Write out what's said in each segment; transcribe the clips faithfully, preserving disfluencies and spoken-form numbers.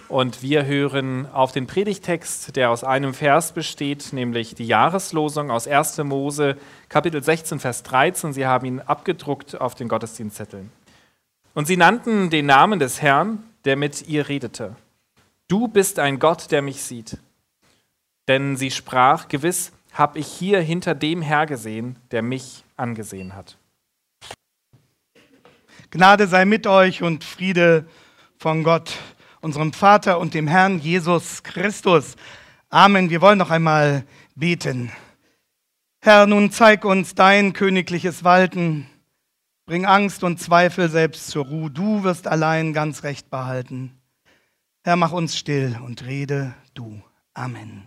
Und wir hören auf den Predigtext, der aus einem Vers besteht, nämlich die Jahreslosung aus erster Mose, Kapitel sechzehn, Vers dreizehn. Sie haben ihn abgedruckt auf den Gottesdienstzetteln. Und sie nannten den Namen des Herrn, der mit ihr redete. Du bist ein Gott, der mich sieht. Denn sie sprach, gewiss habe ich hier hinter dem Herr gesehen, der mich angesehen hat. Gnade sei mit euch und Friede von Gott, unserem Vater und dem Herrn Jesus Christus. Amen. Wir wollen noch einmal beten. Herr, nun zeig uns dein königliches Walten. Bring Angst und Zweifel selbst zur Ruhe. Du wirst allein ganz Recht behalten. Herr, mach uns still und rede du. Amen.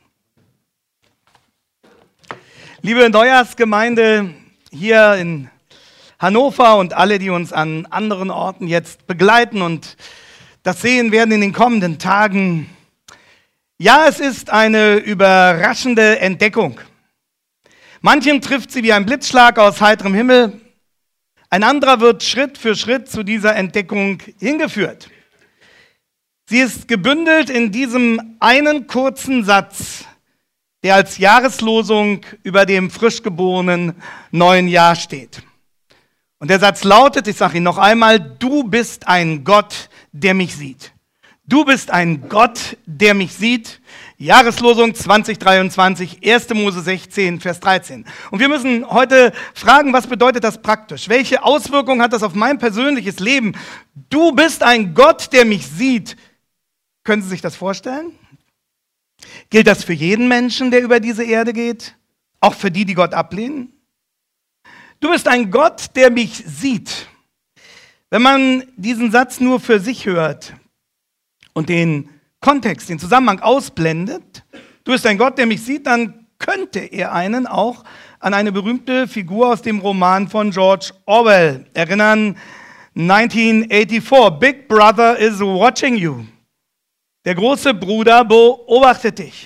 Liebe Neujahrsgemeinde hier in Hannover und alle, die uns an anderen Orten jetzt begleiten und das sehen werden in den kommenden Tagen. Ja, es ist eine überraschende Entdeckung. Manchem trifft sie wie ein Blitzschlag aus heiterem Himmel. Ein anderer wird Schritt für Schritt zu dieser Entdeckung hingeführt. Sie ist gebündelt in diesem einen kurzen Satz, der als Jahreslosung über dem frisch geborenen neuen Jahr steht. Und der Satz lautet, ich sage ihn noch einmal, du bist ein Gott, der mich sieht. Du bist ein Gott, der mich sieht. Jahreslosung zwanzig dreiundzwanzig, erster Mose sechzehn, Vers dreizehn. Und wir müssen heute fragen, was bedeutet das praktisch? Welche Auswirkungen hat das auf mein persönliches Leben? Du bist ein Gott, der mich sieht. Können Sie sich das vorstellen? Gilt das für jeden Menschen, der über diese Erde geht? Auch für die, die Gott ablehnen? Du bist ein Gott, der mich sieht. Wenn man diesen Satz nur für sich hört und den Kontext, den Zusammenhang ausblendet, du bist ein Gott, der mich sieht, dann könnte er einen auch an eine berühmte Figur aus dem Roman von George Orwell erinnern, neunzehnhundertvierundachtzig, Big Brother is watching you. Der große Bruder beobachtet dich.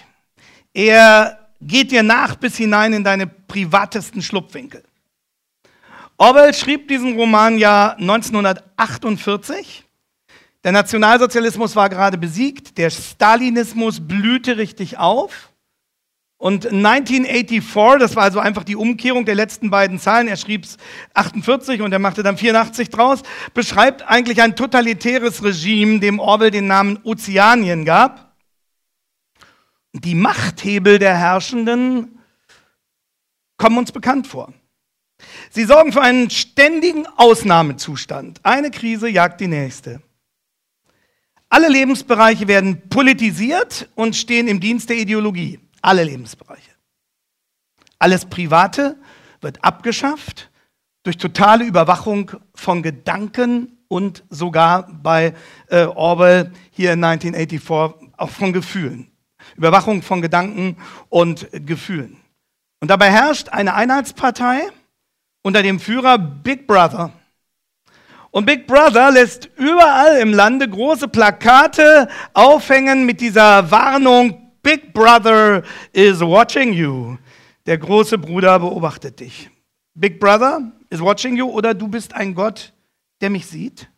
Er geht dir nach bis hinein in deine privatesten Schlupfwinkel. Orwell schrieb diesen Roman ja neunzehnhundertachtundvierzig. Der Nationalsozialismus war gerade besiegt, der Stalinismus blühte richtig auf. Und neunzehnhundervierundachtzig, das war also einfach die Umkehrung der letzten beiden Zahlen, er schrieb es achtundvierzig und er machte dann vierundachtzig draus, beschreibt eigentlich ein totalitäres Regime, dem Orwell den Namen Ozeanien gab. Die Machthebel der Herrschenden kommen uns bekannt vor. Sie sorgen für einen ständigen Ausnahmezustand. Eine Krise jagt die nächste. Alle Lebensbereiche werden politisiert und stehen im Dienst der Ideologie. Alle Lebensbereiche. Alles Private wird abgeschafft durch totale Überwachung von Gedanken und sogar bei äh, Orwell hier in neunzehnhundertvierundachtzig auch von Gefühlen. Überwachung von Gedanken und Gefühlen. Und dabei herrscht eine Einheitspartei unter dem Führer Big Brother. Und Big Brother lässt überall im Lande große Plakate aufhängen mit dieser Warnung, Big Brother is watching you. Der große Bruder beobachtet dich. Big Brother is watching you oder du bist ein Gott, der mich sieht.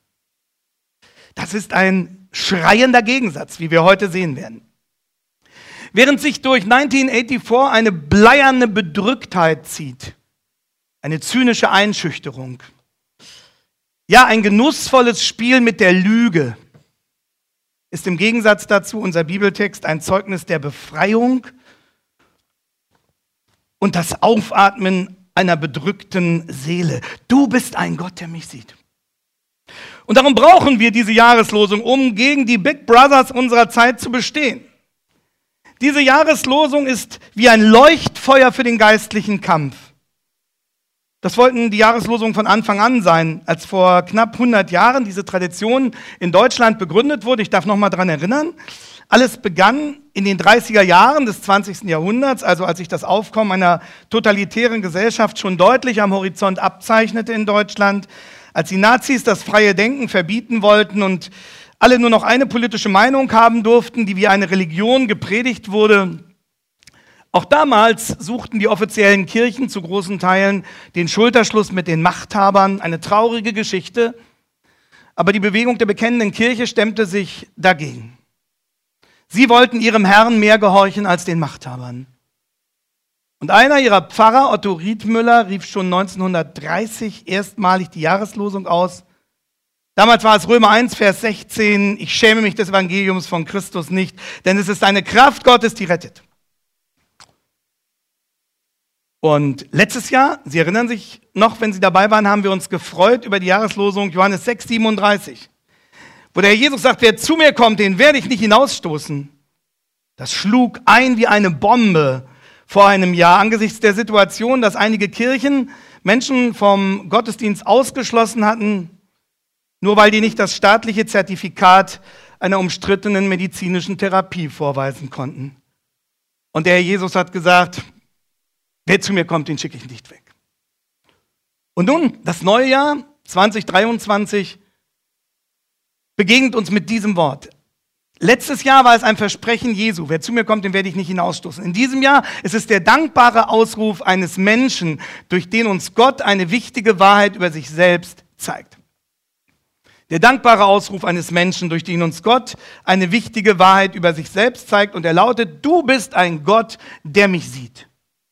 Das ist ein schreiender Gegensatz, wie wir heute sehen werden. Während sich durch neunzehnhundertvierundachtzig eine bleierne Bedrücktheit zieht, eine zynische Einschüchterung. Ja, ein genussvolles Spiel mit der Lüge ist im Gegensatz dazu unser Bibeltext ein Zeugnis der Befreiung und das Aufatmen einer bedrückten Seele. Du bist ein Gott, der mich sieht. Und darum brauchen wir diese Jahreslosung, um gegen die Big Brothers unserer Zeit zu bestehen. Diese Jahreslosung ist wie ein Leuchtfeuer für den geistlichen Kampf. Das wollten die Jahreslosungen von Anfang an sein, als vor knapp hundert Jahren diese Tradition in Deutschland begründet wurde. Ich darf noch mal daran erinnern. Alles begann in den dreißiger Jahren des zwanzigsten Jahrhunderts, also als sich das Aufkommen einer totalitären Gesellschaft schon deutlich am Horizont abzeichnete in Deutschland, als die Nazis das freie Denken verbieten wollten und alle nur noch eine politische Meinung haben durften, die wie eine Religion gepredigt wurde. Auch damals suchten die offiziellen Kirchen zu großen Teilen den Schulterschluss mit den Machthabern, eine traurige Geschichte, aber die Bewegung der bekennenden Kirche stemmte sich dagegen. Sie wollten ihrem Herrn mehr gehorchen als den Machthabern. Und einer ihrer Pfarrer, Otto Riedmüller, rief schon neunzehnhundertdreißig erstmalig die Jahreslosung aus. Damals war es Römer eins, Vers sechzehn, ich schäme mich des Evangeliums von Christus nicht, denn es ist eine Kraft Gottes, die rettet. Und letztes Jahr, Sie erinnern sich noch, wenn Sie dabei waren, haben wir uns gefreut über die Jahreslosung Johannes sechs, siebenunddreißig, wo der Herr Jesus sagt, wer zu mir kommt, den werde ich nicht hinausstoßen. Das schlug ein wie eine Bombe vor einem Jahr angesichts der Situation, dass einige Kirchen Menschen vom Gottesdienst ausgeschlossen hatten, nur weil die nicht das staatliche Zertifikat einer umstrittenen medizinischen Therapie vorweisen konnten. Und der Herr Jesus hat gesagt, wer zu mir kommt, den schicke ich nicht weg. Und nun, das neue Jahr zwanzig dreiundzwanzig begegnet uns mit diesem Wort. Letztes Jahr war es ein Versprechen Jesu. Wer zu mir kommt, den werde ich nicht hinausstoßen. In diesem Jahr ist es der dankbare Ausruf eines Menschen, durch den uns Gott eine wichtige Wahrheit über sich selbst zeigt. Der dankbare Ausruf eines Menschen, durch den uns Gott eine wichtige Wahrheit über sich selbst zeigt. Und er lautet, du bist ein Gott, der mich sieht.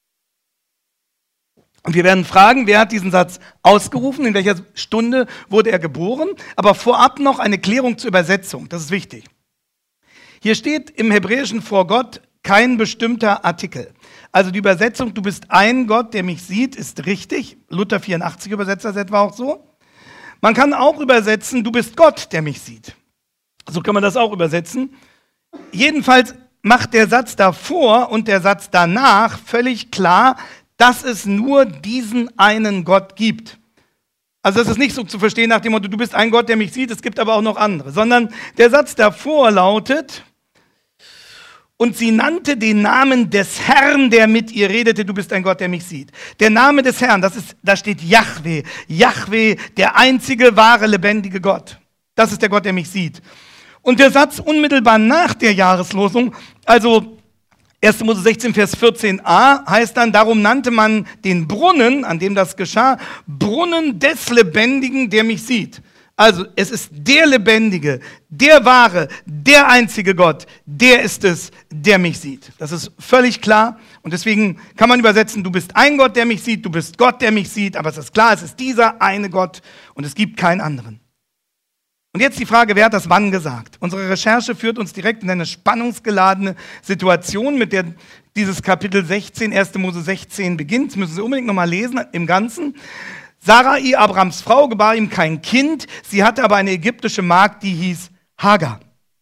Und wir werden fragen, wer hat diesen Satz ausgerufen, in welcher Stunde wurde er geboren? Aber vorab noch eine Klärung zur Übersetzung, das ist wichtig. Hier steht im Hebräischen vor Gott kein bestimmter Artikel. Also die Übersetzung, du bist ein Gott, der mich sieht, ist richtig. Luther vierundachtzig übersetzt das etwa auch so. Man kann auch übersetzen, du bist Gott, der mich sieht. So kann man das auch übersetzen. Jedenfalls macht der Satz davor und der Satz danach völlig klar, dass es nur diesen einen Gott gibt. Also das ist nicht so zu verstehen nach dem Motto, du bist ein Gott, der mich sieht, es gibt aber auch noch andere. Sondern der Satz davor lautet, und sie nannte den Namen des Herrn, der mit ihr redete, du bist ein Gott, der mich sieht. Der Name des Herrn, das ist, da steht Jahwe. Jahwe, der einzige, wahre, lebendige Gott. Das ist der Gott, der mich sieht. Und der Satz unmittelbar nach der Jahreslosung, also erster Mose sechzehn, Vers vierzehn a, heißt dann, darum nannte man den Brunnen, an dem das geschah, Brunnen des Lebendigen, der mich sieht. Also es ist der Lebendige, der Wahre, der einzige Gott, der ist es, der mich sieht. Das ist völlig klar und deswegen kann man übersetzen, du bist ein Gott, der mich sieht, du bist Gott, der mich sieht, aber es ist klar, es ist dieser eine Gott und es gibt keinen anderen. Und jetzt die Frage, wer hat das wann gesagt? Unsere Recherche führt uns direkt in eine spannungsgeladene Situation, mit der dieses Kapitel sechzehn, erster Mose sechzehn beginnt. Das müssen Sie unbedingt nochmal lesen im Ganzen. Sarai, Abrams Frau, gebar ihm kein Kind, sie hatte aber eine ägyptische Magd, die hieß Hagar.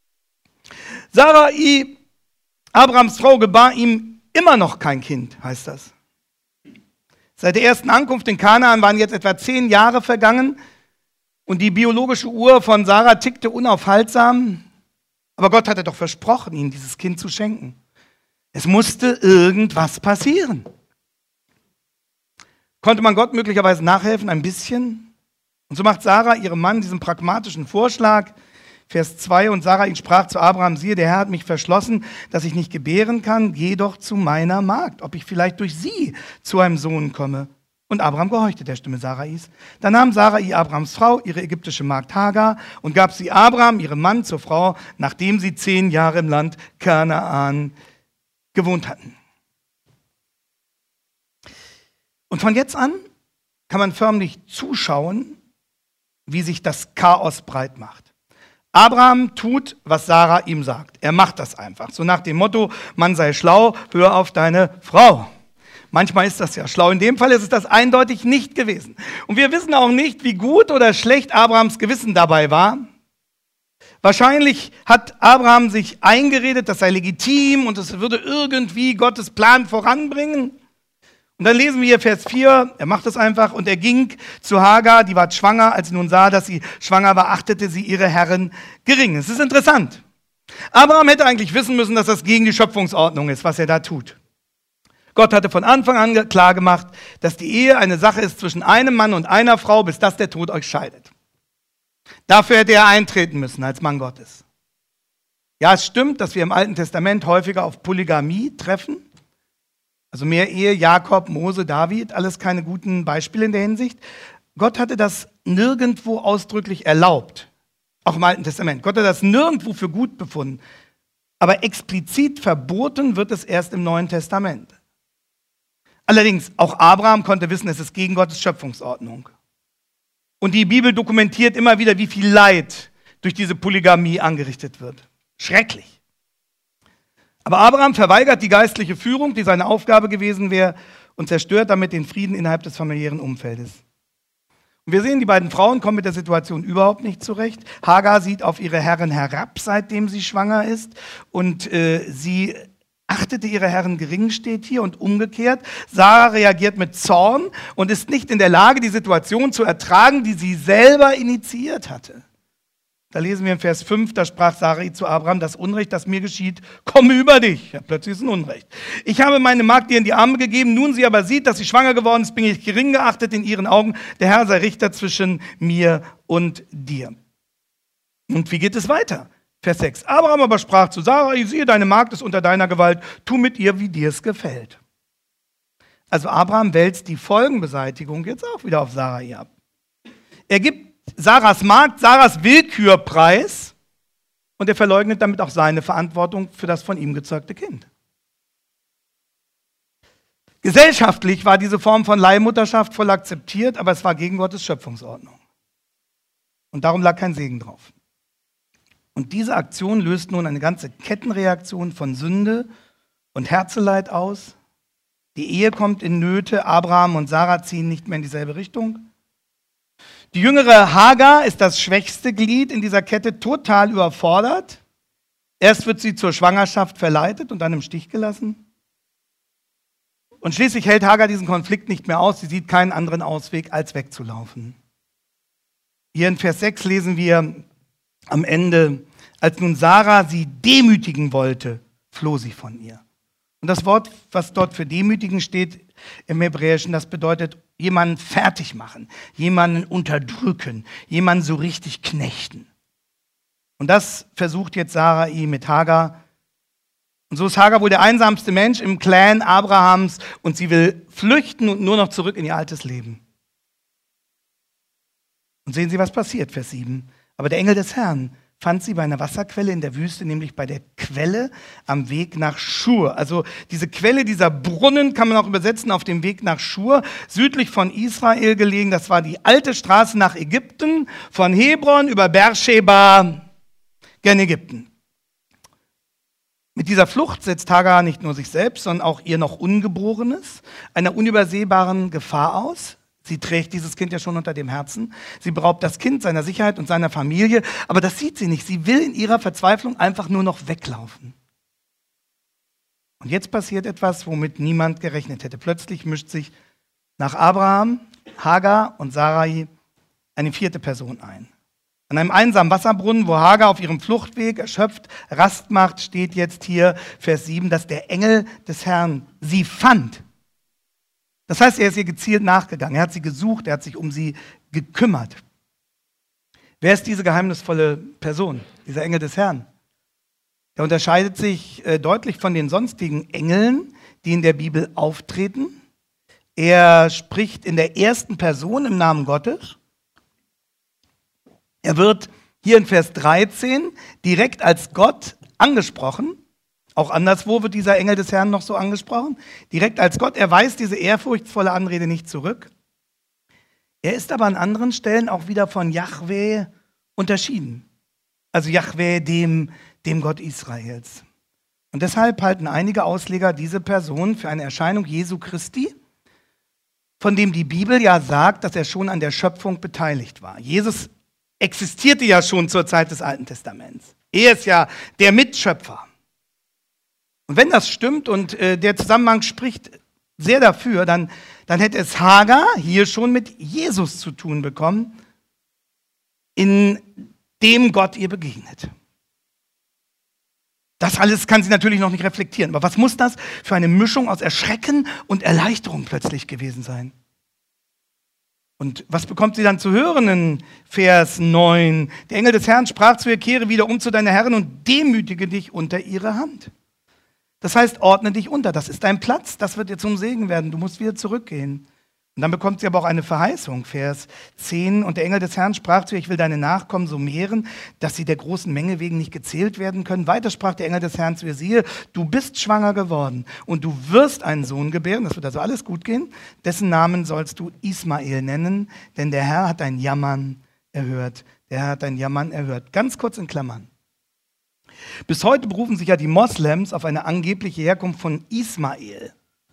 Sarai, Abrams Frau, gebar ihm immer noch kein Kind, heißt das. Seit der ersten Ankunft in Kanaan waren jetzt etwa zehn Jahre vergangen und die biologische Uhr von Sarah tickte unaufhaltsam, aber Gott hatte doch versprochen, ihnen dieses Kind zu schenken. Es musste irgendwas passieren. Konnte man Gott möglicherweise nachhelfen, ein bisschen? Und so macht Sarah ihrem Mann diesen pragmatischen Vorschlag, Vers zwei, und Sarah ihn sprach zu Abraham, siehe, der Herr hat mich verschlossen, dass ich nicht gebären kann, geh doch zu meiner Magd, ob ich vielleicht durch sie zu einem Sohn komme. Und Abraham gehorchte der Stimme Sarais. Da nahm Sarai, Abrahams Frau, ihre ägyptische Magd Hagar und gab sie Abraham, ihrem Mann, zur Frau, nachdem sie zehn Jahre im Land Kanaan gewohnt hatten. Und von jetzt an kann man förmlich zuschauen, wie sich das Chaos breit macht. Abraham tut, was Sarah ihm sagt. Er macht das einfach. So nach dem Motto, Mann sei schlau, hör auf deine Frau. Manchmal ist das ja schlau. In dem Fall ist es das eindeutig nicht gewesen. Und wir wissen auch nicht, wie gut oder schlecht Abrahams Gewissen dabei war. Wahrscheinlich hat Abraham sich eingeredet, das sei legitim und es würde irgendwie Gottes Plan voranbringen. Und dann lesen wir hier Vers vier, er macht das einfach, und er ging zu Hagar, die war schwanger, als sie nun sah, dass sie schwanger war, achtete sie ihre Herren gering. Es ist interessant. Abraham hätte eigentlich wissen müssen, dass das gegen die Schöpfungsordnung ist, was er da tut. Gott hatte von Anfang an klar gemacht, dass die Ehe eine Sache ist zwischen einem Mann und einer Frau, bis dass der Tod euch scheidet. Dafür hätte er eintreten müssen als Mann Gottes. Ja, es stimmt, dass wir im Alten Testament häufiger auf Polygamie treffen. Also mehr Ehe, Jakob, Mose, David, alles keine guten Beispiele in der Hinsicht. Gott hatte das nirgendwo ausdrücklich erlaubt, auch im Alten Testament. Gott hat das nirgendwo für gut befunden. aber explizit verboten wird es erst im Neuen Testament. Allerdings, auch Abraham konnte wissen, es ist gegen Gottes Schöpfungsordnung. Und die Bibel dokumentiert immer wieder, wie viel Leid durch diese Polygamie angerichtet wird. Schrecklich. Aber Abraham verweigert die geistliche Führung, die seine Aufgabe gewesen wäre, und zerstört damit den Frieden innerhalb des familiären Umfeldes. Und wir sehen, die beiden Frauen kommen mit der Situation überhaupt nicht zurecht. Hagar sieht auf ihre Herren herab, seitdem sie schwanger ist. Und äh, sie achtete ihre Herren gering, steht hier, und umgekehrt. Sarah reagiert mit Zorn und ist nicht in der Lage, die Situation zu ertragen, die sie selber initiiert hatte. Da lesen wir in Vers fünf, da sprach Sarai zu Abraham: Das Unrecht, das mir geschieht, komme über dich. Ja, plötzlich ist ein Unrecht. Ich habe meine Magd dir in die Arme gegeben, nun sie aber sieht, dass sie schwanger geworden ist, bin ich gering geachtet in ihren Augen. Der Herr sei Richter zwischen mir und dir. Und wie geht es weiter? Vers sechs. Abraham aber sprach zu Sarai: Siehe, deine Magd ist unter deiner Gewalt, tu mit ihr, wie dir es gefällt. Also Abraham wälzt die Folgenbeseitigung jetzt auch wieder auf Sarai ab. Er gibt Sarahs Magd, Sarahs Willkürpreis, und er verleugnet damit auch seine Verantwortung für das von ihm gezeugte Kind. Gesellschaftlich war diese Form von Leihmutterschaft voll akzeptiert, aber es war gegen Gottes Schöpfungsordnung. Und darum lag kein Segen drauf. Und diese Aktion löst nun eine ganze Kettenreaktion von Sünde und Herzeleid aus. Die Ehe kommt in Nöte, Abraham und Sarah ziehen nicht mehr in dieselbe Richtung. Die jüngere Hagar ist das schwächste Glied in dieser Kette, total überfordert. Erst wird sie zur Schwangerschaft verleitet und dann im Stich gelassen. Und schließlich hält Hagar diesen Konflikt nicht mehr aus. Sie sieht keinen anderen Ausweg, als wegzulaufen. Hier in Vers sechs lesen wir am Ende: Als nun Sarah sie demütigen wollte, floh sie von ihr. Und das Wort, was dort für demütigen steht im Hebräischen, das bedeutet jemanden fertig machen, jemanden unterdrücken, jemanden so richtig knechten. Und das versucht jetzt Sarai mit Hagar. Und so ist Hagar wohl der einsamste Mensch im Clan Abrahams, und sie will flüchten und nur noch zurück in ihr altes Leben. Und sehen Sie, was passiert, Vers sieben. Aber der Engel des Herrn fand sie bei einer Wasserquelle in der Wüste, nämlich bei der Quelle am Weg nach Schur. Also diese Quelle, dieser Brunnen kann man auch übersetzen auf dem Weg nach Schur, südlich von Israel gelegen. Das war die alte Straße nach Ägypten, von Hebron über Beersheba gen Ägypten. Mit dieser Flucht setzt Hagar nicht nur sich selbst, sondern auch ihr noch Ungeborenes einer unübersehbaren Gefahr aus. Sie trägt dieses Kind ja schon unter dem Herzen. Sie beraubt das Kind seiner Sicherheit und seiner Familie. Aber das sieht sie nicht. Sie will in ihrer Verzweiflung einfach nur noch weglaufen. Und jetzt passiert etwas, womit niemand gerechnet hätte. Plötzlich mischt sich nach Abraham, Hagar und Sarai eine vierte Person ein. An einem einsamen Wasserbrunnen, wo Hagar auf ihrem Fluchtweg erschöpft Rast macht, steht jetzt hier Vers sieben, dass der Engel des Herrn sie fand. Das heißt, er ist ihr gezielt nachgegangen. Er hat sie gesucht, er hat sich um sie gekümmert. Wer ist diese geheimnisvolle Person, dieser Engel des Herrn? Er unterscheidet sich äh, deutlich von den sonstigen Engeln, die in der Bibel auftreten. Er spricht in der ersten Person im Namen Gottes. Er wird hier in Vers dreizehn direkt als Gott angesprochen. Auch anderswo wird dieser Engel des Herrn noch so angesprochen. Direkt als Gott. Er weist diese ehrfurchtsvolle Anrede nicht zurück. Er ist aber an anderen Stellen auch wieder von Jahwe unterschieden. Also Jahwe, dem, dem Gott Israels. Und deshalb halten einige Ausleger diese Person für eine Erscheinung Jesu Christi, von dem die Bibel ja sagt, dass er schon an der Schöpfung beteiligt war. Jesus existierte ja schon zur Zeit des Alten Testaments. Er ist ja der Mitschöpfer. Und wenn das stimmt und äh, der Zusammenhang spricht sehr dafür, dann, dann hätte es Hagar hier schon mit Jesus zu tun bekommen, in dem Gott ihr begegnet. Das alles kann sie natürlich noch nicht reflektieren. Aber was muss das für eine Mischung aus Erschrecken und Erleichterung plötzlich gewesen sein? Und was bekommt sie dann zu hören in Vers neun? Der Engel des Herrn sprach zu ihr: Kehre wieder um zu deiner Herrin und demütige dich unter ihre Hand. Das heißt, ordne dich unter. Das ist dein Platz. Das wird dir zum Segen werden. Du musst wieder zurückgehen. Und dann bekommt sie aber auch eine Verheißung, Vers zehn. Und der Engel des Herrn sprach zu ihr, ich will deine Nachkommen so mehren, dass sie der großen Menge wegen nicht gezählt werden können. Weiter sprach der Engel des Herrn zu ihr, siehe, du bist schwanger geworden und du wirst einen Sohn gebären, das wird also alles gut gehen. Dessen Namen sollst du Ismael nennen, denn der Herr hat dein Jammern erhört. Der Herr hat dein Jammern erhört. Ganz kurz in Klammern. Bis heute berufen sich ja die Moslems auf eine angebliche Herkunft von Ismael,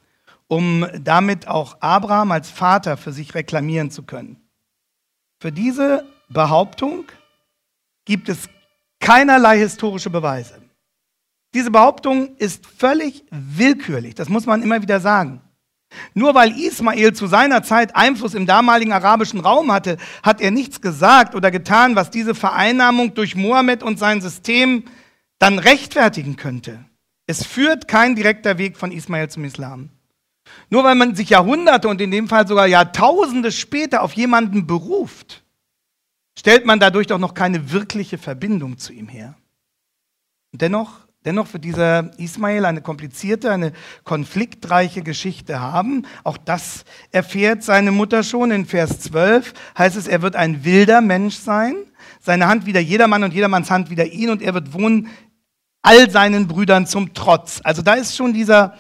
um damit auch Abraham als Vater für sich reklamieren zu können. Für diese Behauptung gibt es keinerlei historische Beweise. Diese Behauptung ist völlig willkürlich, das muss man immer wieder sagen. Nur weil Ismael zu seiner Zeit Einfluss im damaligen arabischen Raum hatte, hat er nichts gesagt oder getan, was diese Vereinnahmung durch Mohammed und sein System dann rechtfertigen könnte. Es führt kein direkter Weg von Ismael zum Islam. Nur weil man sich Jahrhunderte und in dem Fall sogar Jahrtausende später auf jemanden beruft, stellt man dadurch doch noch keine wirkliche Verbindung zu ihm her. Und dennoch, dennoch wird dieser Ismael eine komplizierte, eine konfliktreiche Geschichte haben. Auch das erfährt seine Mutter schon. In Vers zwölf heißt es, er wird ein wilder Mensch sein, seine Hand wider jedermann und jedermanns Hand wider ihn und er wird wohnen all seinen Brüdern zum Trotz. Also da ist schon dieser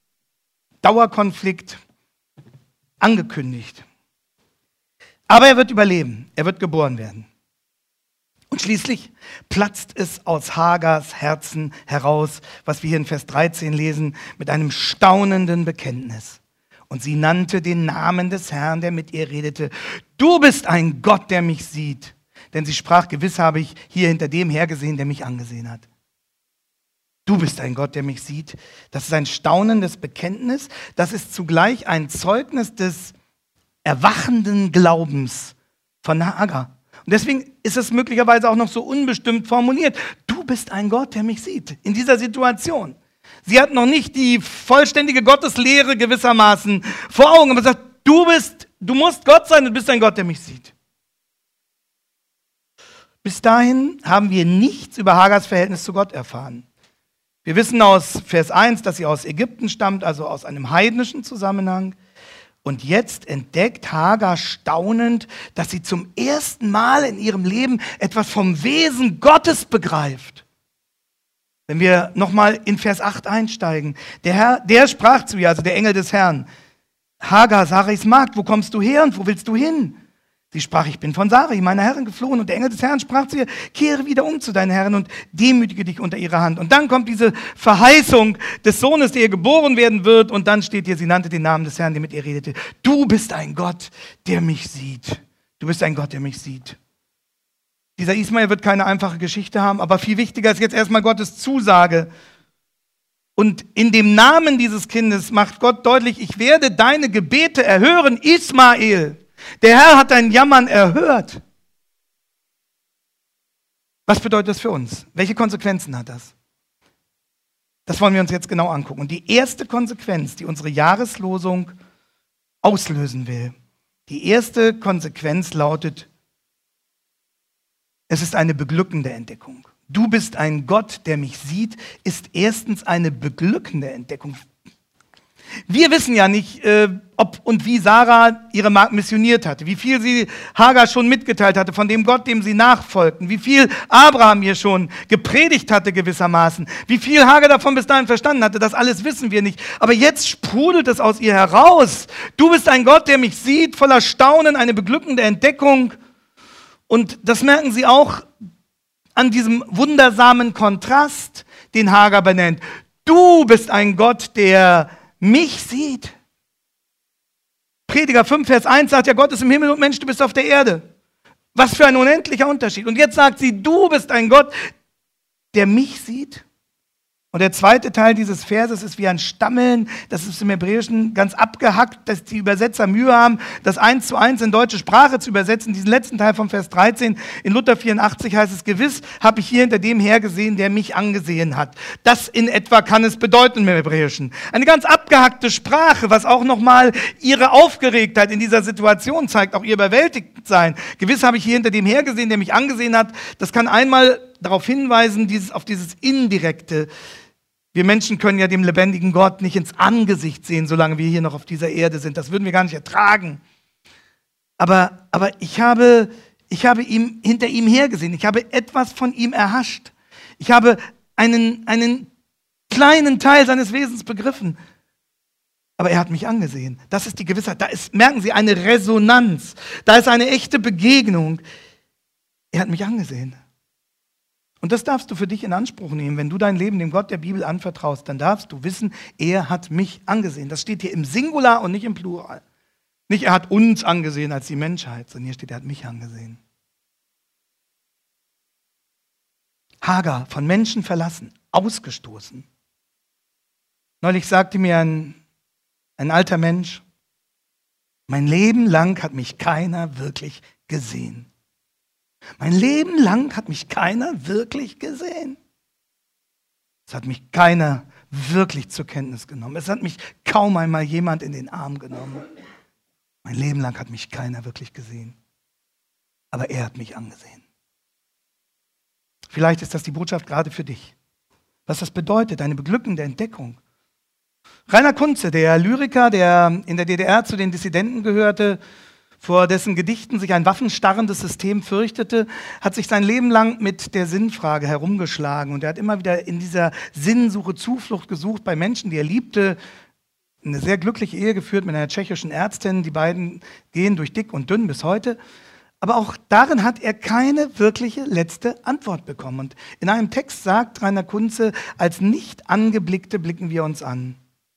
Dauerkonflikt angekündigt. Aber er wird überleben, er wird geboren werden. Und schließlich platzt es aus Hagars Herzen heraus, was wir hier in Vers dreizehn lesen, mit einem staunenden Bekenntnis. Und sie nannte den Namen des Herrn, der mit ihr redete. Du bist ein Gott, der mich sieht. Denn sie sprach, gewiss habe ich hier hinter dem hergesehen, der mich angesehen hat. Du bist ein Gott, der mich sieht. Das ist ein staunendes Bekenntnis. Das ist zugleich ein Zeugnis des erwachenden Glaubens von Hagar. Und deswegen ist es möglicherweise auch noch so unbestimmt formuliert. Du bist ein Gott, der mich sieht. In dieser Situation. Sie hat noch nicht die vollständige Gotteslehre gewissermaßen vor Augen, aber sagt, du bist, du musst Gott sein und bist ein Gott, der mich sieht. Bis dahin haben wir nichts über Hagars Verhältnis zu Gott erfahren. Wir wissen aus Vers eins, dass sie aus Ägypten stammt, also aus einem heidnischen Zusammenhang. Und jetzt entdeckt Hagar staunend, dass sie zum ersten Mal in ihrem Leben etwas vom Wesen Gottes begreift. Wenn wir nochmal in Vers acht einsteigen. Der Herr, der sprach zu ihr, also der Engel des Herrn, Hagar, Sarais Magd, wo kommst du her und wo willst du hin? Sie sprach, ich bin von Sarai, meiner Herrin, geflohen. Und der Engel des Herrn sprach zu ihr, kehre wieder um zu deiner Herrin und demütige dich unter ihrer Hand. Und dann kommt diese Verheißung des Sohnes, der ihr geboren werden wird. Und dann steht hier, sie nannte den Namen des Herrn, der mit ihr redete. Du bist ein Gott, der mich sieht. Du bist ein Gott, der mich sieht. Dieser Ismael wird keine einfache Geschichte haben, aber viel wichtiger ist jetzt erstmal Gottes Zusage. Und in dem Namen dieses Kindes macht Gott deutlich, ich werde deine Gebete erhören, Ismael. Der Herr hat dein Jammern erhört. Was bedeutet das für uns? Welche Konsequenzen hat das? Das wollen wir uns jetzt genau angucken. Und die erste Konsequenz, die unsere Jahreslosung auslösen will, die erste Konsequenz lautet, es ist eine beglückende Entdeckung. Du bist ein Gott, der mich sieht, ist erstens eine beglückende Entdeckung. Wir wissen ja nicht, äh, ob und wie Sarah ihre Magd missioniert hatte, wie viel sie Hagar schon mitgeteilt hatte, von dem Gott, dem sie nachfolgten, wie viel Abraham ihr schon gepredigt hatte gewissermaßen, wie viel Hagar davon bis dahin verstanden hatte, das alles wissen wir nicht. Aber jetzt sprudelt es aus ihr heraus. Du bist ein Gott, der mich sieht, voller Staunen, eine beglückende Entdeckung. Und das merken Sie auch an diesem wundersamen Kontrast, den Hagar benennt. Du bist ein Gott, der mich sieht. Prediger fünf, Vers eins sagt ja, Gott ist im Himmel und Mensch, du bist auf der Erde. Was für ein unendlicher Unterschied. Und jetzt sagt sie, du bist ein Gott, der mich sieht. Und der zweite Teil dieses Verses ist wie ein Stammeln, das ist im Hebräischen ganz abgehackt, dass die Übersetzer Mühe haben, das eins zu eins in deutsche Sprache zu übersetzen. Diesen letzten Teil vom Vers dreizehn, in Luther vierundachtzig heißt es, gewiss habe ich hier hinter dem hergesehen, der mich angesehen hat. Das in etwa kann es bedeuten im Hebräischen. Eine ganz abgehackte Sprache, was auch nochmal ihre Aufgeregtheit in dieser Situation zeigt, auch ihr Überwältigtsein. Gewiss habe ich hier hinter dem hergesehen, der mich angesehen hat. Das kann einmal darauf hinweisen, dieses, auf dieses indirekte Wir Menschen können ja dem lebendigen Gott nicht ins Angesicht sehen, solange wir hier noch auf dieser Erde sind. Das würden wir gar nicht ertragen. Aber, aber ich habe, ich habe ihm, hinter ihm hergesehen. Ich habe etwas von ihm erhascht. Ich habe einen, einen kleinen Teil seines Wesens begriffen. Aber er hat mich angesehen. Das ist die Gewissheit. Da ist, merken Sie, eine Resonanz. Da ist eine echte Begegnung. Er hat mich angesehen. Und das darfst du für dich in Anspruch nehmen. Wenn du dein Leben dem Gott der Bibel anvertraust, dann darfst du wissen, er hat mich angesehen. Das steht hier im Singular und nicht im Plural. Nicht, er hat uns angesehen als die Menschheit, sondern hier steht, er hat mich angesehen. Hagar, von Menschen verlassen, ausgestoßen. Neulich sagte mir ein, ein alter Mensch, mein Leben lang hat mich keiner wirklich gesehen. Mein Leben lang hat mich keiner wirklich gesehen. Es hat mich keiner wirklich zur Kenntnis genommen. Es hat mich kaum einmal jemand in den Arm genommen. Mein Leben lang hat mich keiner wirklich gesehen. Aber er hat mich angesehen. Vielleicht ist das die Botschaft gerade für dich. Was das bedeutet, eine beglückende Entdeckung. Rainer Kunze, der Lyriker, der in der D D R zu den Dissidenten gehörte, vor dessen Gedichten sich ein waffenstarrendes System fürchtete, hat sich sein Leben lang mit der Sinnfrage herumgeschlagen. Und er hat immer wieder in dieser Sinnsuche Zuflucht gesucht bei Menschen, die er liebte. Eine sehr glückliche Ehe geführt mit einer tschechischen Ärztin. Die beiden gehen durch dick und dünn bis heute. Aber auch darin hat er keine wirkliche letzte Antwort bekommen. Und in einem Text sagt Rainer Kunze, als Nicht-Angeblickte blicken wir uns an.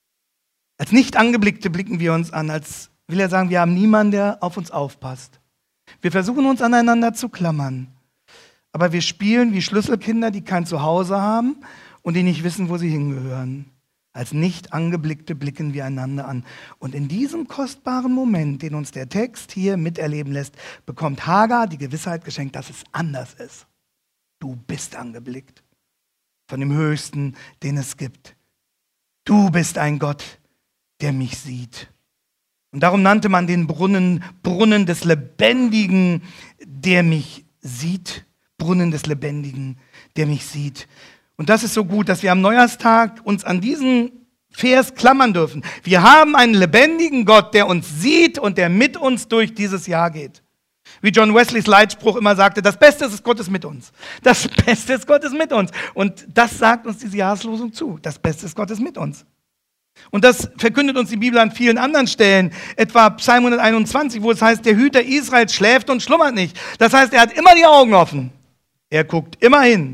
Als Nicht-Angeblickte blicken wir uns an, als will er sagen, wir haben niemanden, der auf uns aufpasst. Wir versuchen uns aneinander zu klammern. Aber wir spielen wie Schlüsselkinder, die kein Zuhause haben und die nicht wissen, wo sie hingehören. Als Nicht-Angeblickte blicken wir einander an. Und in diesem kostbaren Moment, den uns der Text hier miterleben lässt, bekommt Hagar die Gewissheit geschenkt, dass es anders ist. Du bist angeblickt von dem Höchsten, den es gibt. Du bist ein Gott, der mich sieht. Und darum nannte man den Brunnen Brunnen des Lebendigen, der mich sieht. Brunnen des Lebendigen, der mich sieht. Und das ist so gut, dass wir am Neujahrstag uns an diesen Vers klammern dürfen. Wir haben einen lebendigen Gott, der uns sieht und der mit uns durch dieses Jahr geht. Wie John Wesleys Leitspruch immer sagte, das Beste ist, Gott ist mit uns. Das Beste ist, Gott ist mit uns. Und das sagt uns diese Jahreslosung zu. Das Beste ist, Gott ist mit uns. Und das verkündet uns die Bibel an vielen anderen Stellen, etwa Psalm hunderteinundzwanzig, wo es heißt, der Hüter Israels schläft und schlummert nicht. Das heißt, er hat immer die Augen offen. Er guckt immer hin.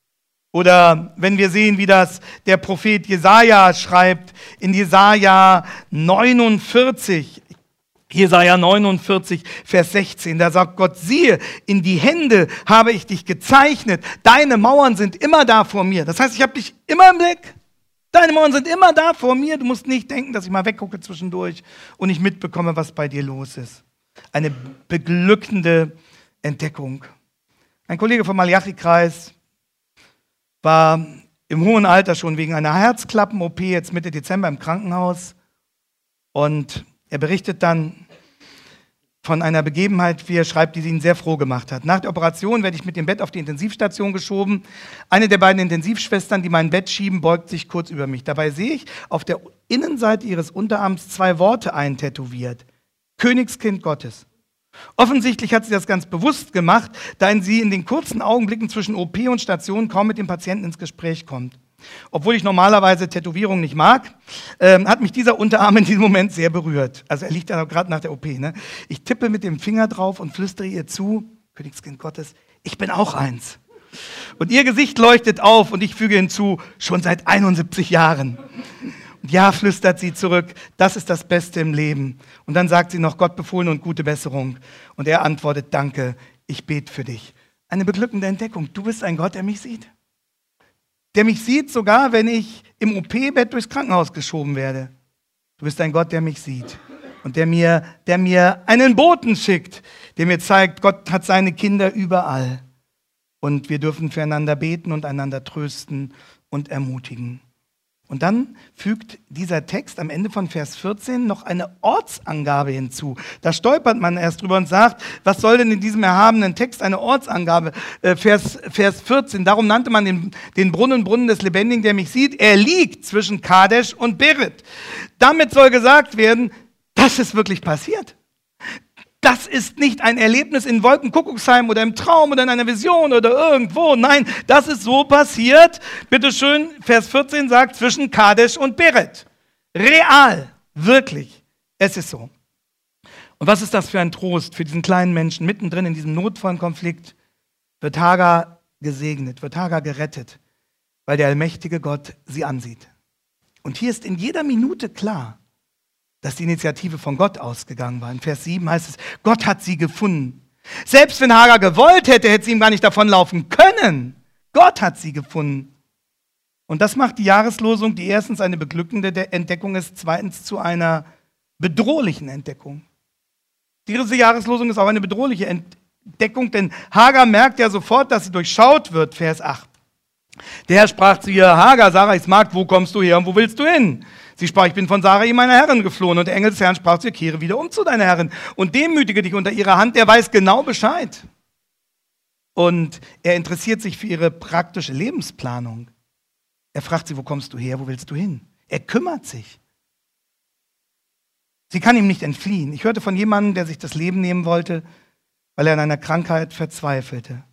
Oder wenn wir sehen, wie das der Prophet Jesaja schreibt, in Jesaja neunundvierzig, Jesaja neunundvierzig, Vers sechzehn, da sagt Gott, siehe, in die Hände habe ich dich gezeichnet, deine Mauern sind immer da vor mir. Das heißt, ich habe dich immer im Blick. Deine Mauern sind immer da vor mir. Du musst nicht denken, dass ich mal weggucke zwischendurch und nicht mitbekomme, was bei dir los ist. Eine beglückende Entdeckung. Ein Kollege vom Malachi-Kreis war im hohen Alter schon wegen einer Herzklappen-O P jetzt Mitte Dezember im Krankenhaus. Und er berichtet dann von einer Begebenheit, wie er schreibt, die ihn sehr froh gemacht hat. Nach der Operation werde ich mit dem Bett auf die Intensivstation geschoben. Eine der beiden Intensivschwestern, die mein Bett schieben, beugt sich kurz über mich. Dabei sehe ich auf der Innenseite ihres Unterarms zwei Worte eintätowiert. Königskind Gottes. Offensichtlich hat sie das ganz bewusst gemacht, da sie in den kurzen Augenblicken zwischen O P und Station kaum mit dem Patienten ins Gespräch kommt. Obwohl ich normalerweise Tätowierungen nicht mag, ähm, hat mich dieser Unterarm in diesem Moment sehr berührt. Also er liegt da gerade nach der O P. Ne? Ich tippe mit dem Finger drauf und flüstere ihr zu, Königskind Gottes, ich bin auch eins. Und ihr Gesicht leuchtet auf und ich füge hinzu, schon seit einundsiebzig Jahren. Und ja, flüstert sie zurück, das ist das Beste im Leben. Und dann sagt sie noch, Gott befohlen und gute Besserung. Und er antwortet, danke, ich bete für dich. Eine beglückende Entdeckung. Du bist ein Gott, der mich sieht. Der mich sieht, sogar wenn ich im O P-Bett durchs Krankenhaus geschoben werde. Du bist ein Gott, der mich sieht und der mir, der mir einen Boten schickt, der mir zeigt, Gott hat seine Kinder überall. Und wir dürfen füreinander beten und einander trösten und ermutigen. Und Und dann fügt dieser Text am Ende von Vers vierzehn noch eine Ortsangabe hinzu. Da stolpert man erst drüber und sagt, was soll denn in diesem erhabenen Text eine Ortsangabe? Äh, Vers, Vers vierzehn, darum nannte man den, den Brunnen, Brunnen des Lebendigen, der mich sieht. Er liegt zwischen Kadesh und Berit. Damit soll gesagt werden, das ist wirklich passiert. Das ist nicht ein Erlebnis in Wolkenkuckucksheim oder im Traum oder in einer Vision oder irgendwo. Nein, das ist so passiert. Bitte schön, Vers vierzehn sagt, zwischen Kadesh und Berit. Real, wirklich. Es ist so. Und was ist das für ein Trost für diesen kleinen Menschen mittendrin in diesem notvollen Konflikt? Wird Hagar gesegnet, wird Hagar gerettet, weil der allmächtige Gott sie ansieht. Und hier ist in jeder Minute klar, dass die Initiative von Gott ausgegangen war. In Vers sieben heißt es, Gott hat sie gefunden. Selbst wenn Hagar gewollt hätte, hätte sie ihm gar nicht davonlaufen können. Gott hat sie gefunden. Und das macht die Jahreslosung, die erstens eine beglückende Entdeckung ist, zweitens zu einer bedrohlichen Entdeckung. Diese Jahreslosung ist auch eine bedrohliche Entdeckung, denn Hagar merkt ja sofort, dass sie durchschaut wird, Vers acht. Der Herr sprach zu ihr, Hagar, Sarais Magd, wo kommst du her und wo willst du hin? Sie sprach, ich bin von Sarai, meiner Herrin, geflohen. Und der Engel des Herrn sprach zu ihr, kehre wieder um zu deiner Herrin und demütige dich unter ihrer Hand, der weiß genau Bescheid. Und er interessiert sich für ihre praktische Lebensplanung. Er fragt sie, wo kommst du her, wo willst du hin? Er kümmert sich. Sie kann ihm nicht entfliehen. Ich hörte von jemandem, der sich das Leben nehmen wollte, weil er an einer Krankheit verzweifelte.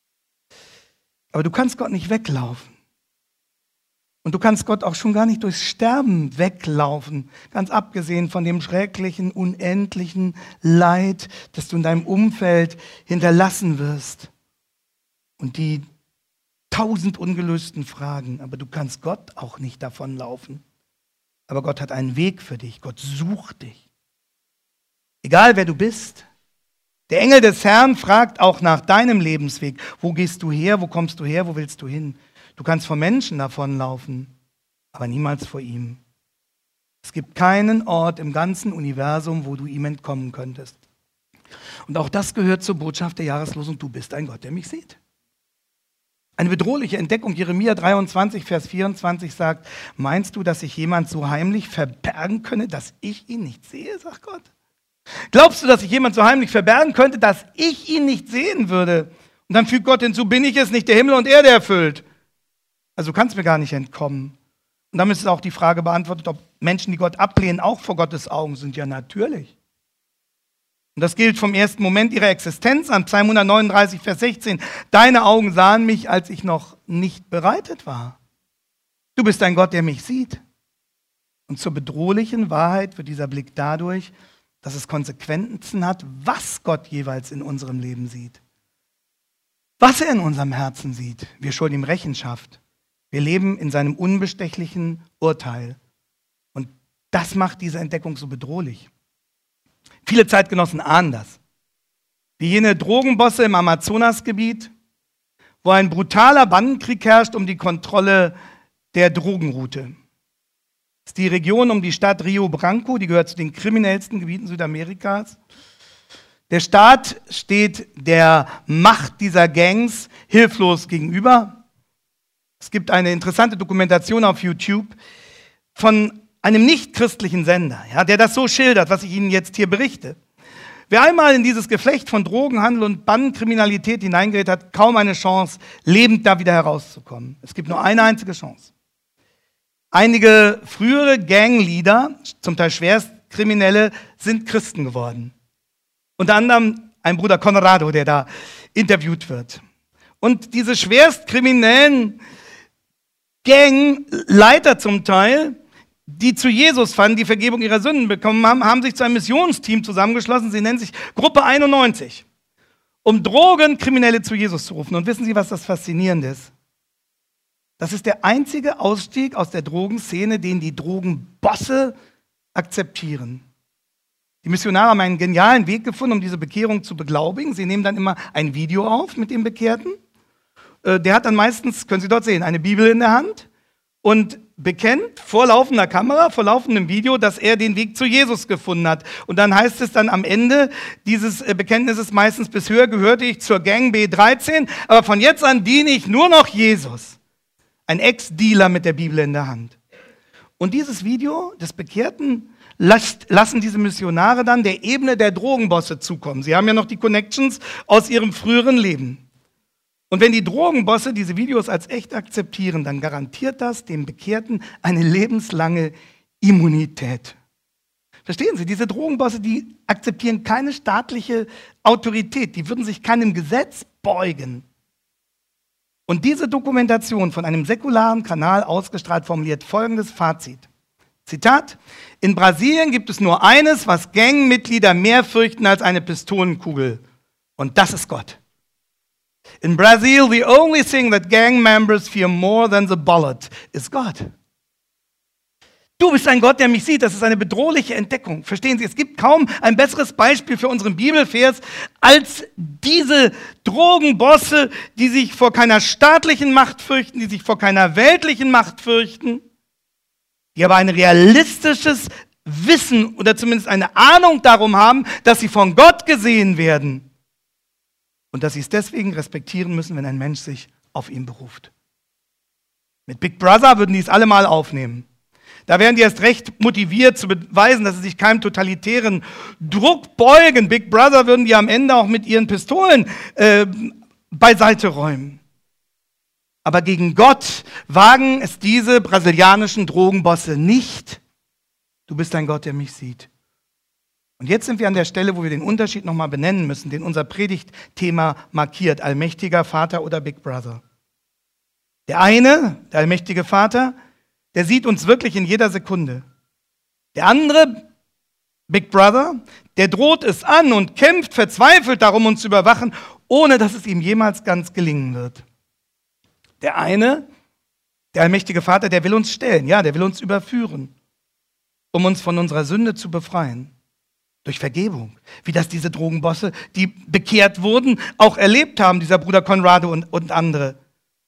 Aber du kannst Gott nicht weglaufen. Und du kannst Gott auch schon gar nicht durchs Sterben weglaufen, ganz abgesehen von dem schrecklichen, unendlichen Leid, das du in deinem Umfeld hinterlassen wirst. Und die tausend ungelösten Fragen, aber du kannst Gott auch nicht davonlaufen. Aber Gott hat einen Weg für dich, Gott sucht dich. Egal wer du bist, der Engel des Herrn fragt auch nach deinem Lebensweg. Wo gehst du her, wo kommst du her, wo willst du hin? Du kannst vor Menschen davonlaufen, aber niemals vor ihm. Es gibt keinen Ort im ganzen Universum, wo du ihm entkommen könntest. Und auch das gehört zur Botschaft der Jahreslosung, du bist ein Gott, der mich sieht. Eine bedrohliche Entdeckung, Jeremia dreiundzwanzig, Vers vierundzwanzig sagt, meinst du, dass sich jemand so heimlich verbergen könne, dass ich ihn nicht sehe, sagt Gott? Glaubst du, dass sich jemand so heimlich verbergen könnte, dass ich ihn nicht sehen würde? Und dann fügt Gott hinzu, bin ich es nicht, der Himmel und Erde erfüllt? Also du kannst mir gar nicht entkommen. Und damit ist auch die Frage beantwortet, ob Menschen, die Gott ablehnen, auch vor Gottes Augen sind. Ja, natürlich. Und das gilt vom ersten Moment ihrer Existenz an. Psalm hundertneununddreißig, Vers sechzehn. Deine Augen sahen mich, als ich noch nicht bereitet war. Du bist ein Gott, der mich sieht. Und zur bedrohlichen Wahrheit wird dieser Blick dadurch, dass es Konsequenzen hat, was Gott jeweils in unserem Leben sieht. Was er in unserem Herzen sieht. Wir schulden ihm Rechenschaft. Wir leben in seinem unbestechlichen Urteil. Und das macht diese Entdeckung so bedrohlich. Viele Zeitgenossen ahnen das. Wie jene Drogenbosse im Amazonasgebiet, wo ein brutaler Bandenkrieg herrscht um die Kontrolle der Drogenroute. Das ist die Region um die Stadt Rio Branco, die gehört zu den kriminellsten Gebieten Südamerikas. Der Staat steht der Macht dieser Gangs hilflos gegenüber. Es gibt eine interessante Dokumentation auf YouTube von einem nichtchristlichen Sender, ja, der das so schildert, was ich Ihnen jetzt hier berichte. Wer einmal in dieses Geflecht von Drogenhandel und Bandenkriminalität hineingerät, hat kaum eine Chance, lebend da wieder herauszukommen. Es gibt nur eine einzige Chance. Einige frühere Gangleader, zum Teil Schwerstkriminelle, sind Christen geworden. Unter anderem ein Bruder Conrado, der da interviewt wird. Und diese schwerstkriminellen Gangleiter zum Teil, die zu Jesus fanden, die Vergebung ihrer Sünden bekommen haben, haben sich zu einem Missionsteam zusammengeschlossen. Sie nennen sich Gruppe einundneunzig, um Drogenkriminelle zu Jesus zu rufen. Und wissen Sie, was das Faszinierende ist? Das ist der einzige Ausstieg aus der Drogenszene, den die Drogenbosse akzeptieren. Die Missionare haben einen genialen Weg gefunden, um diese Bekehrung zu beglaubigen. Sie nehmen dann immer ein Video auf mit dem Bekehrten. Der hat dann meistens, können Sie dort sehen, eine Bibel in der Hand und bekennt vor laufender Kamera, vor laufendem Video, dass er den Weg zu Jesus gefunden hat. Und dann heißt es dann am Ende dieses Bekenntnisses meistens, bis höher gehörte ich zur Gang B dreizehn, aber von jetzt an diene ich nur noch Jesus. Ein Ex-Dealer mit der Bibel in der Hand. Und dieses Video des Bekehrten lasst, lassen diese Missionare dann der Ebene der Drogenbosse zukommen. Sie haben ja noch die Connections aus ihrem früheren Leben. Und wenn die Drogenbosse diese Videos als echt akzeptieren, dann garantiert das dem Bekehrten eine lebenslange Immunität. Verstehen Sie, diese Drogenbosse, die akzeptieren keine staatliche Autorität, die würden sich keinem Gesetz beugen. Und diese Dokumentation von einem säkularen Kanal ausgestrahlt formuliert folgendes Fazit. Zitat: In Brasilien gibt es nur eines, was Gangmitglieder mehr fürchten als eine Pistolenkugel. Und das ist Gott. In Brazil, the only thing that gang members fear more than the bullet is God. Du bist ein Gott, der mich sieht. Das ist eine bedrohliche Entdeckung. Verstehen Sie, es gibt kaum ein besseres Beispiel für unseren Bibelvers als diese Drogenbosse, die sich vor keiner staatlichen Macht fürchten, die sich vor keiner weltlichen Macht fürchten, die aber ein realistisches Wissen oder zumindest eine Ahnung darum haben, dass sie von Gott gesehen werden und dass sie es deswegen respektieren müssen, wenn ein Mensch sich auf ihn beruft. Mit Big Brother würden die es alle mal aufnehmen. Da wären die erst recht motiviert zu beweisen, dass sie sich keinem totalitären Druck beugen. Big Brother würden die am Ende auch mit ihren Pistolen äh, beiseite räumen. Aber gegen Gott wagen es diese brasilianischen Drogenbosse nicht. Du bist ein Gott, der mich sieht. Und jetzt sind wir an der Stelle, wo wir den Unterschied nochmal benennen müssen, den unser Predigtthema markiert, allmächtiger Vater oder Big Brother. Der eine, der allmächtige Vater, der sieht uns wirklich in jeder Sekunde. Der andere, Big Brother, der droht es an und kämpft verzweifelt darum, uns zu überwachen, ohne dass es ihm jemals ganz gelingen wird. Der eine, der allmächtige Vater, der will uns stellen, ja, der will uns überführen, um uns von unserer Sünde zu befreien. Durch Vergebung. Wie das diese Drogenbosse, die bekehrt wurden, auch erlebt haben, dieser Bruder Conrado und, und andere.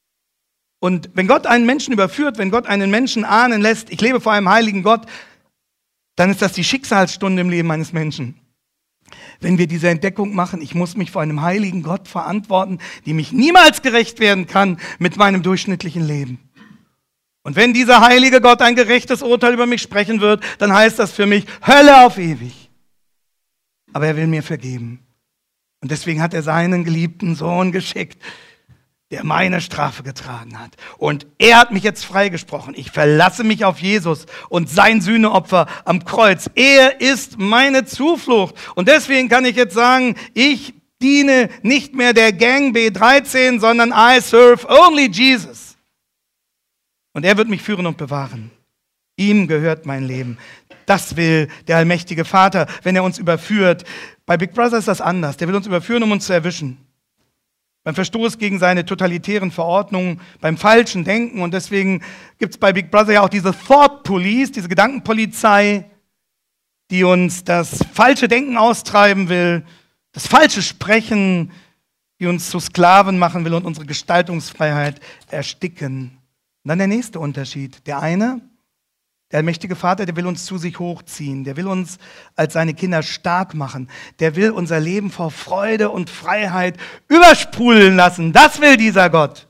Und wenn Gott einen Menschen überführt, wenn Gott einen Menschen ahnen lässt, ich lebe vor einem heiligen Gott, dann ist das die Schicksalsstunde im Leben eines Menschen. Wenn wir diese Entdeckung machen, ich muss mich vor einem heiligen Gott verantworten, die mich niemals gerecht werden kann mit meinem durchschnittlichen Leben. Und wenn dieser heilige Gott ein gerechtes Urteil über mich sprechen wird, dann heißt das für mich Hölle auf ewig. Aber er will mir vergeben. Und deswegen hat er seinen geliebten Sohn geschickt, der meine Strafe getragen hat. Und er hat mich jetzt freigesprochen. Ich verlasse mich auf Jesus und sein Sühneopfer am Kreuz. Er ist meine Zuflucht. Und deswegen kann ich jetzt sagen, ich diene nicht mehr der Gang B dreizehn, sondern I serve only Jesus. Und er wird mich führen und bewahren. Ihm gehört mein Leben. Das will der allmächtige Vater, wenn er uns überführt. Bei Big Brother ist das anders. Der will uns überführen, um uns zu erwischen. Beim Verstoß gegen seine totalitären Verordnungen, beim falschen Denken. Und deswegen gibt es bei Big Brother ja auch diese Thought Police, diese Gedankenpolizei, die uns das falsche Denken austreiben will, das falsche Sprechen, die uns zu Sklaven machen will und unsere Gestaltungsfreiheit ersticken. Und dann der nächste Unterschied. Der eine, der allmächtige Vater, der will uns zu sich hochziehen. Der will uns als seine Kinder stark machen. Der will unser Leben vor Freude und Freiheit übersprudeln lassen. Das will dieser Gott.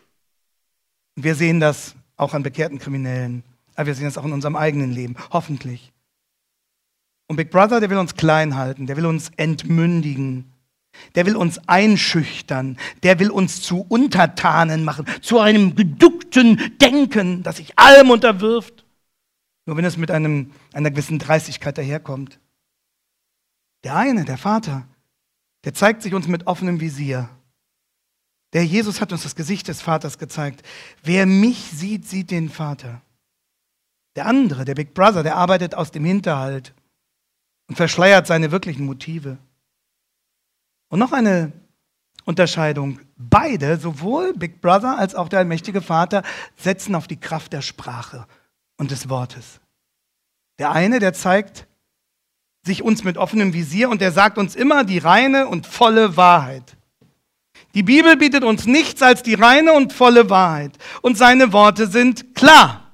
Und wir sehen das auch an bekehrten Kriminellen. Aber wir sehen das auch in unserem eigenen Leben. Hoffentlich. Und Big Brother, der will uns klein halten. Der will uns entmündigen. Der will uns einschüchtern. Der will uns zu Untertanen machen. Zu einem geduckten Denken, das sich allem unterwirft. Nur wenn es mit einem, einer gewissen Dreistigkeit daherkommt. Der eine, der Vater, der zeigt sich uns mit offenem Visier. Der Jesus hat uns das Gesicht des Vaters gezeigt. Wer mich sieht, sieht den Vater. Der andere, der Big Brother, der arbeitet aus dem Hinterhalt und verschleiert seine wirklichen Motive. Und noch eine Unterscheidung. Beide, sowohl Big Brother als auch der allmächtige Vater, setzen auf die Kraft der Sprache und des Wortes. Der eine, der zeigt sich uns mit offenem Visier und der sagt uns immer die reine und volle Wahrheit. Die Bibel bietet uns nichts als die reine und volle Wahrheit. Und seine Worte sind klar.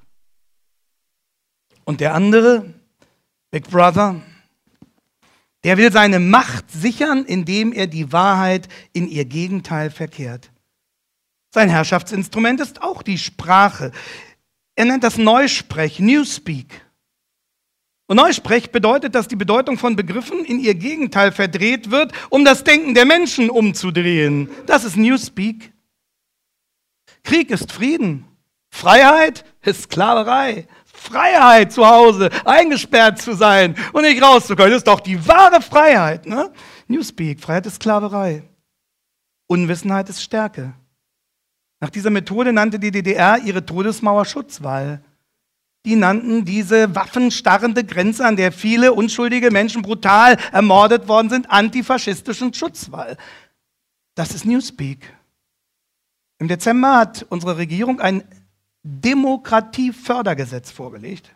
Und der andere, Big Brother, der will seine Macht sichern, indem er die Wahrheit in ihr Gegenteil verkehrt. Sein Herrschaftsinstrument ist auch die Sprache. Er nennt das Neusprech, Newspeak. Und Neusprech bedeutet, dass die Bedeutung von Begriffen in ihr Gegenteil verdreht wird, um das Denken der Menschen umzudrehen. Das ist Newspeak. Krieg ist Frieden. Freiheit ist Sklaverei. Freiheit zu Hause, eingesperrt zu sein und nicht rauszukommen, das ist doch die wahre Freiheit. Ne? Newspeak, Freiheit ist Sklaverei. Unwissenheit ist Stärke. Nach dieser Methode nannte die D D R ihre Todesmauer Schutzwall. Die nannten diese waffenstarrende Grenze, an der viele unschuldige Menschen brutal ermordet worden sind, antifaschistischen Schutzwall. Das ist Newspeak. Im Dezember hat unsere Regierung ein Demokratiefördergesetz vorgelegt.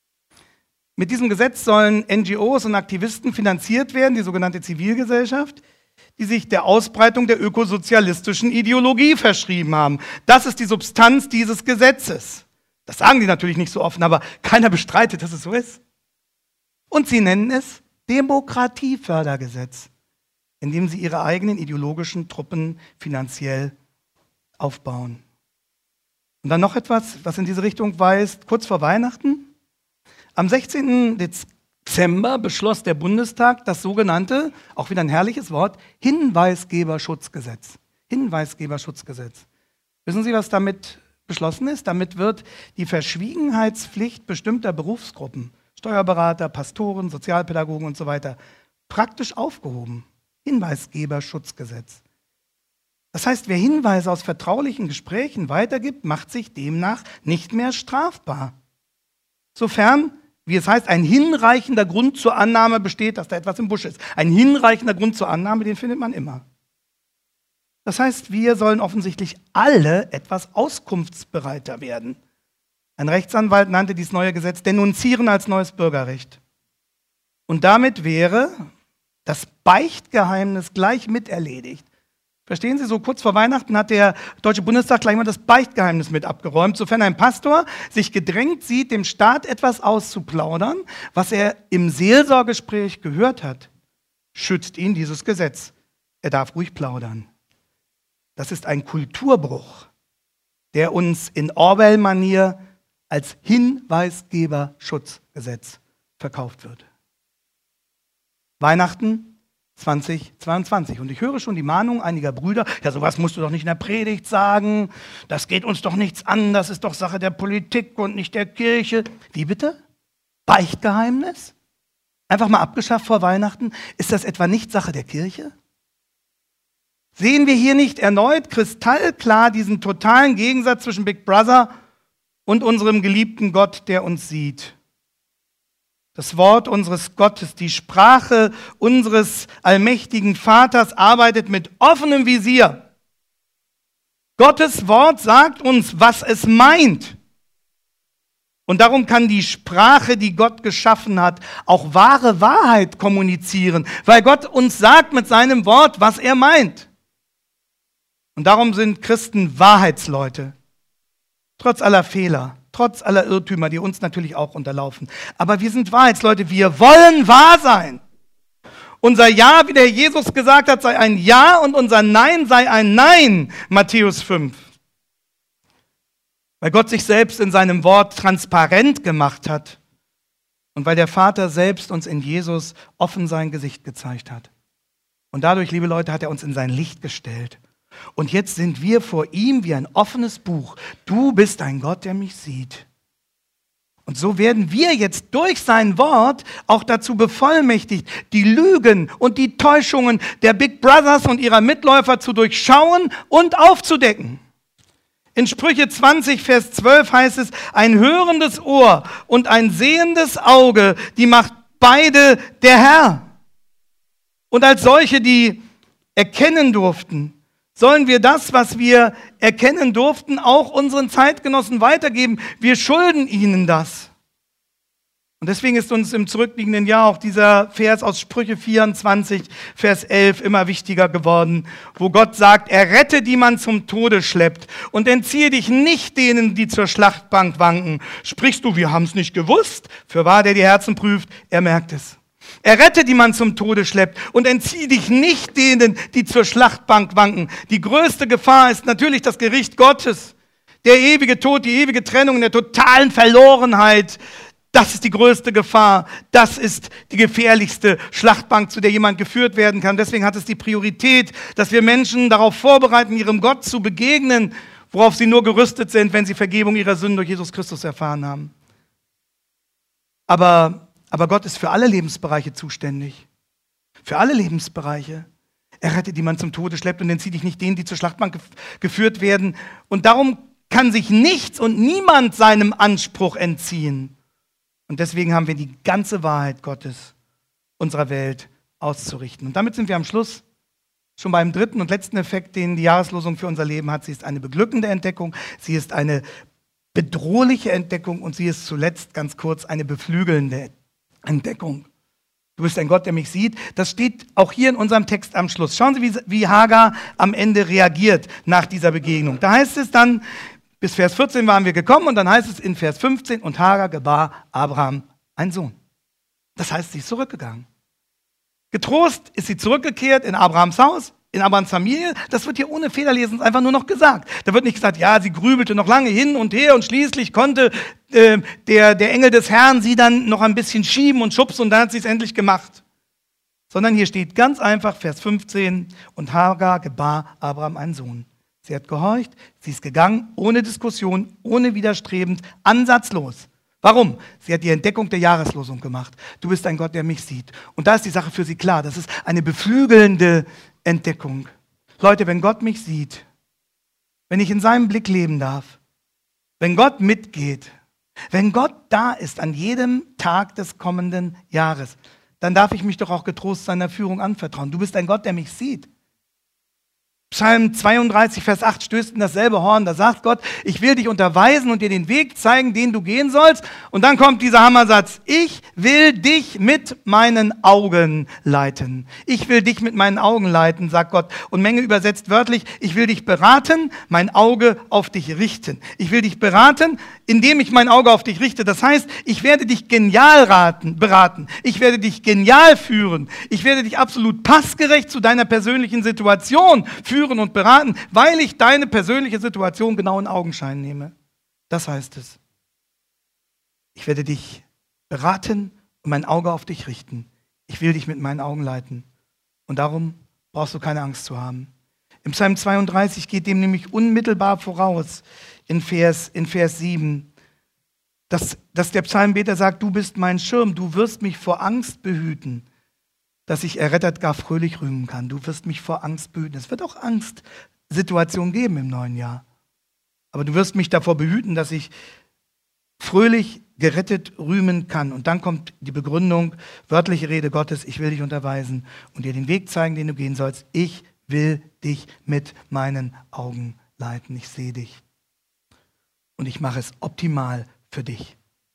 Mit diesem Gesetz sollen N G Os und Aktivisten finanziert werden, die sogenannte Zivilgesellschaft, die sich der Ausbreitung der ökosozialistischen Ideologie verschrieben haben. Das ist die Substanz dieses Gesetzes. Das sagen die natürlich nicht so offen, aber keiner bestreitet, dass es so ist. Und sie nennen es Demokratiefördergesetz, indem sie ihre eigenen ideologischen Truppen finanziell aufbauen. Und dann noch etwas, was in diese Richtung weist, kurz vor Weihnachten. Am sechzehnten Dezember beschloss der Bundestag das sogenannte, auch wieder ein herrliches Wort, Hinweisgeberschutzgesetz. Hinweisgeberschutzgesetz. Wissen Sie, was damit beschlossen ist? Damit wird die Verschwiegenheitspflicht bestimmter Berufsgruppen, Steuerberater, Pastoren, Sozialpädagogen und so weiter, praktisch aufgehoben. Hinweisgeberschutzgesetz. Das heißt, wer Hinweise aus vertraulichen Gesprächen weitergibt, macht sich demnach nicht mehr strafbar. Sofern, wie es heißt, ein hinreichender Grund zur Annahme besteht, dass da etwas im Busch ist. Ein hinreichender Grund zur Annahme, den findet man immer. Das heißt, wir sollen offensichtlich alle etwas auskunftsbereiter werden. Ein Rechtsanwalt nannte dieses neue Gesetz Denunzieren als neues Bürgerrecht. Und damit wäre das Beichtgeheimnis gleich miterledigt. Verstehen Sie, so kurz vor Weihnachten hat der Deutsche Bundestag gleich mal das Beichtgeheimnis mit abgeräumt. Sofern ein Pastor sich gedrängt sieht, dem Staat etwas auszuplaudern, was er im Seelsorgegespräch gehört hat, schützt ihn dieses Gesetz. Er darf ruhig plaudern. Das ist ein Kulturbruch, der uns in Orwell-Manier als Hinweisgeberschutzgesetz verkauft wird. Weihnachten zweitausendzweiundzwanzig. Und ich höre schon die Mahnung einiger Brüder, ja, sowas musst du doch nicht in der Predigt sagen, das geht uns doch nichts an, das ist doch Sache der Politik und nicht der Kirche. Wie bitte? Beichtgeheimnis? Einfach mal abgeschafft vor Weihnachten? Ist das etwa nicht Sache der Kirche? Sehen wir hier nicht erneut kristallklar diesen totalen Gegensatz zwischen Big Brother und unserem geliebten Gott, der uns sieht? Das Wort unseres Gottes, die Sprache unseres allmächtigen Vaters arbeitet mit offenem Visier. Gottes Wort sagt uns, was es meint. Und darum kann die Sprache, die Gott geschaffen hat, auch wahre Wahrheit kommunizieren, weil Gott uns sagt mit seinem Wort, was er meint. Und darum sind Christen Wahrheitsleute, trotz aller Fehler. Trotz aller Irrtümer, die uns natürlich auch unterlaufen. Aber wir sind Wahrheitsleute, wir wollen wahr sein. Unser Ja, wie der Jesus gesagt hat, sei ein Ja und unser Nein sei ein Nein, Matthäus fünf. Weil Gott sich selbst in seinem Wort transparent gemacht hat und weil der Vater selbst uns in Jesus offen sein Gesicht gezeigt hat. Und dadurch, liebe Leute, hat er uns in sein Licht gestellt. Und jetzt sind wir vor ihm wie ein offenes Buch. Du bist ein Gott, der mich sieht. Und so werden wir jetzt durch sein Wort auch dazu bevollmächtigt, die Lügen und die Täuschungen der Big Brothers und ihrer Mitläufer zu durchschauen und aufzudecken. In Sprüche zwanzig, Vers zwölf heißt es, ein hörendes Ohr und ein sehendes Auge, die macht beide der Herr. Und als solche, die erkennen durften, sollen wir das, was wir erkennen durften, auch unseren Zeitgenossen weitergeben. Wir schulden ihnen das. Und deswegen ist uns im zurückliegenden Jahr auch dieser Vers aus Sprüche vierundzwanzig, Vers elf immer wichtiger geworden, wo Gott sagt, errette, die man zum Tode schleppt und entziehe dich nicht denen, die zur Schlachtbank wanken. Sprichst du, wir haben es nicht gewusst? Fürwahr, der die Herzen prüft, er merkt es. Errette, die man zum Tode schleppt und entziehe dich nicht denen, die zur Schlachtbank wanken. Die größte Gefahr ist natürlich das Gericht Gottes. Der ewige Tod, die ewige Trennung in der totalen Verlorenheit, das ist die größte Gefahr. Das ist die gefährlichste Schlachtbank, zu der jemand geführt werden kann. Deswegen hat es die Priorität, dass wir Menschen darauf vorbereiten, ihrem Gott zu begegnen, worauf sie nur gerüstet sind, wenn sie Vergebung ihrer Sünden durch Jesus Christus erfahren haben. Aber, aber Gott ist für alle Lebensbereiche zuständig. Für alle Lebensbereiche. Er rettet, die man zum Tode schleppt und entzieht dich nicht denen, die zur Schlachtbank gef- geführt werden. Und darum kann sich nichts und niemand seinem Anspruch entziehen. Und deswegen haben wir die ganze Wahrheit Gottes unserer Welt auszurichten. Und damit sind wir am Schluss schon beim dritten und letzten Effekt, den die Jahreslosung für unser Leben hat. Sie ist eine beglückende Entdeckung, sie ist eine bedrohliche Entdeckung und sie ist zuletzt ganz kurz eine beflügelnde Entdeckung. Du bist ein Gott, der mich sieht. Das steht auch hier in unserem Text am Schluss. Schauen Sie, wie, wie Hagar am Ende reagiert nach dieser Begegnung. Da heißt es dann, bis Vers vierzehn waren wir gekommen und dann heißt es in Vers fünfzehn, und Hagar gebar Abraham einen Sohn. Das heißt, sie ist zurückgegangen. Getrost ist sie zurückgekehrt in Abrahams Haus, in Abrahams Familie. Das wird hier ohne Fehlerlesen einfach nur noch gesagt. Da wird nicht gesagt, ja, sie grübelte noch lange hin und her und schließlich konnte äh, der, der Engel des Herrn sie dann noch ein bisschen schieben und schubsen und dann hat sie es endlich gemacht. Sondern hier steht ganz einfach, Vers fünfzehn, und Hagar gebar Abraham einen Sohn. Sie hat gehorcht, sie ist gegangen, ohne Diskussion, ohne widerstrebend, ansatzlos. Warum? Sie hat die Entdeckung der Jahreslosung gemacht. Du bist ein Gott, der mich sieht. Und da ist die Sache für sie klar. Das ist eine beflügelnde Entdeckung. Leute, wenn Gott mich sieht, wenn ich in seinem Blick leben darf, wenn Gott mitgeht, wenn Gott da ist an jedem Tag des kommenden Jahres, dann darf ich mich doch auch getrost seiner Führung anvertrauen. Du bist ein Gott, der mich sieht. Psalm zweiunddreißig, Vers acht stößt in dasselbe Horn. Da sagt Gott, ich will dich unterweisen und dir den Weg zeigen, den du gehen sollst. Und dann kommt dieser Hammersatz, ich will dich mit meinen Augen leiten. Ich will dich mit meinen Augen leiten, sagt Gott. Und Menge übersetzt wörtlich, ich will dich beraten, mein Auge auf dich richten. Ich will dich beraten, indem ich mein Auge auf dich richte. Das heißt, ich werde dich genial raten, beraten. Ich werde dich genial führen. Ich werde dich absolut passgerecht zu deiner persönlichen Situation führen und beraten, weil ich deine persönliche Situation genau in Augenschein nehme. Das heißt es. Ich werde dich beraten und mein Auge auf dich richten. Ich will dich mit meinen Augen leiten. Und darum brauchst du keine Angst zu haben. Im Psalm zweiunddreißig geht dem nämlich unmittelbar voraus, in Vers, in Vers sieben, dass, dass der Psalmbeter sagt, du bist mein Schirm, du wirst mich vor Angst behüten, dass ich errettet gar fröhlich rühmen kann. Du wirst mich vor Angst behüten. Es wird auch Angstsituationen geben im neuen Jahr. Aber du wirst mich davor behüten, dass ich fröhlich gerettet rühmen kann. Und dann kommt die Begründung, wörtliche Rede Gottes, ich will dich unterweisen und dir den Weg zeigen, den du gehen sollst. Ich will dich mit meinen Augen leiten. Ich sehe dich. Und ich mache es optimal für dich.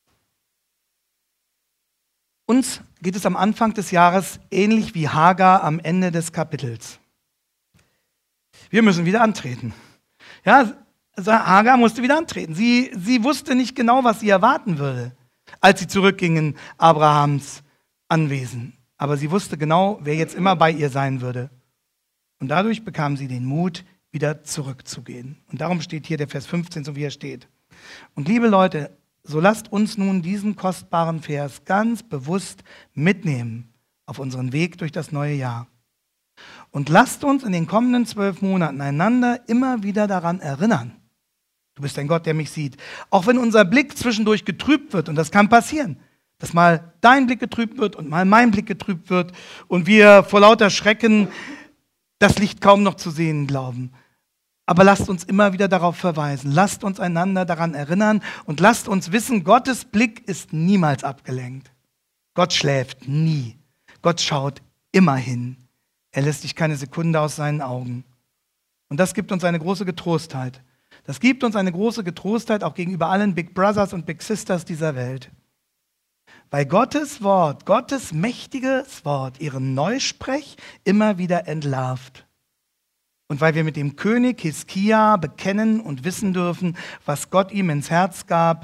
Uns geht es am Anfang des Jahres ähnlich wie Hagar am Ende des Kapitels. Wir müssen wieder antreten. Ja, also Hagar musste wieder antreten. Sie, sie wusste nicht genau, was sie erwarten würde, als sie zurückging in Abrahams Anwesen. Aber sie wusste genau, wer jetzt immer bei ihr sein würde. Und dadurch bekam sie den Mut, wieder zurückzugehen. Und darum steht hier der Vers fünfzehn, so wie er steht. Und liebe Leute, so lasst uns nun diesen kostbaren Vers ganz bewusst mitnehmen auf unseren Weg durch das neue Jahr. Und lasst uns in den kommenden zwölf Monaten einander immer wieder daran erinnern. Du bist ein Gott, der mich sieht. Auch wenn unser Blick zwischendurch getrübt wird, und das kann passieren, dass mal dein Blick getrübt wird und mal mein Blick getrübt wird und wir vor lauter Schrecken das Licht kaum noch zu sehen glauben. Aber lasst uns immer wieder darauf verweisen. Lasst uns einander daran erinnern und lasst uns wissen, Gottes Blick ist niemals abgelenkt. Gott schläft nie. Gott schaut immer hin. Er lässt dich keine Sekunde aus seinen Augen. Und das gibt uns eine große Getrostheit. Das gibt uns eine große Getrostheit auch gegenüber allen Big Brothers und Big Sisters dieser Welt. Weil Gottes Wort, Gottes mächtiges Wort, ihren Neusprech immer wieder entlarvt. Und weil wir mit dem König Hiskia bekennen und wissen dürfen, was Gott ihm ins Herz gab,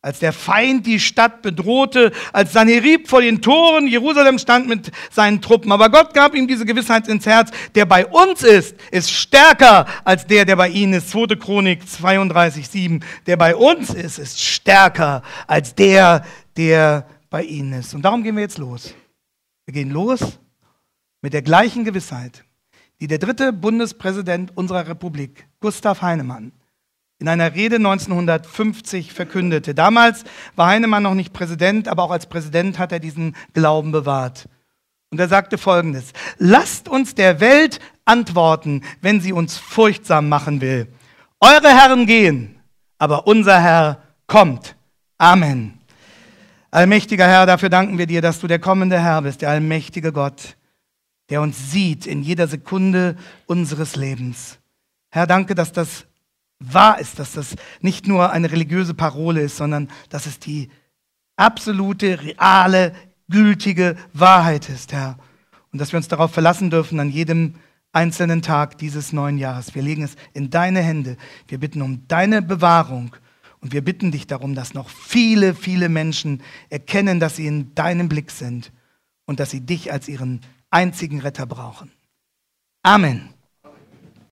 als der Feind die Stadt bedrohte, als Sanherib vor den Toren Jerusalem stand mit seinen Truppen. Aber Gott gab ihm diese Gewissheit ins Herz, der bei uns ist, ist stärker als der, der bei ihnen ist. zweite Chronik zweiunddreißig, sieben. Der bei uns ist, ist stärker als der, der bei ihnen ist. Und darum gehen wir jetzt los. Wir gehen los mit der gleichen Gewissheit, die der dritte Bundespräsident unserer Republik, Gustav Heinemann, in einer Rede neunzehnhundertfünfzig verkündete. Damals war Heinemann noch nicht Präsident, aber auch als Präsident hat er diesen Glauben bewahrt. Und er sagte Folgendes: Lasst uns der Welt antworten, wenn sie uns furchtsam machen will. Eure Herren gehen, aber unser Herr kommt. Amen. Allmächtiger Herr, dafür danken wir dir, dass du der kommende Herr bist, der allmächtige Gott, der uns sieht in jeder Sekunde unseres Lebens. Herr, danke, dass das wahr ist, dass das nicht nur eine religiöse Parole ist, sondern dass es die absolute, reale, gültige Wahrheit ist, Herr. Und dass wir uns darauf verlassen dürfen an jedem einzelnen Tag dieses neuen Jahres. Wir legen es in deine Hände. Wir bitten um deine Bewahrung und wir bitten dich darum, dass noch viele, viele Menschen erkennen, dass sie in deinem Blick sind und dass sie dich als ihren einzigen Retter brauchen. Amen.